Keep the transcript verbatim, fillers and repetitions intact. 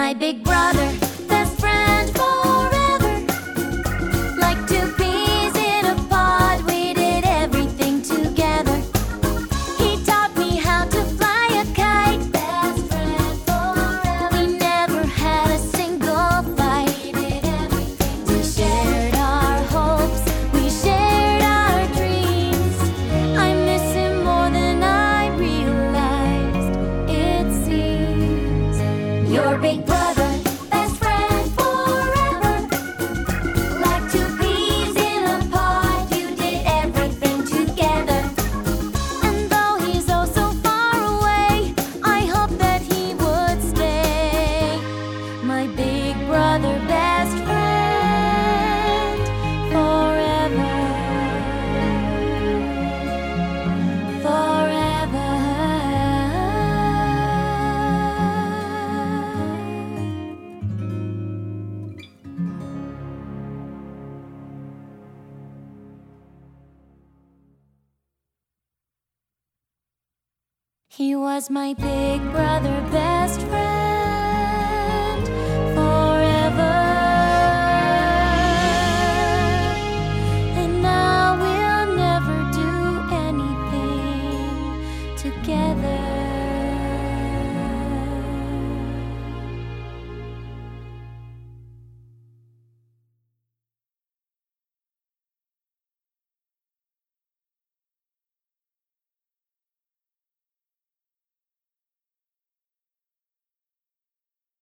my big brother, best friend forever. Like two peas in a pod, we did everything together. He taught me how to fly a kite, best friend forever. We never had a single fight. We did everything. We shared our hopes, we shared our dreams. I miss him more than I realized, it seems. Your big brother, best friend forever. Like two peas in a pod, you did everything together. And though he's oh so far away, I hope that he would stay. My big brother, best friend forever. Forever. He was my big brother, best friend.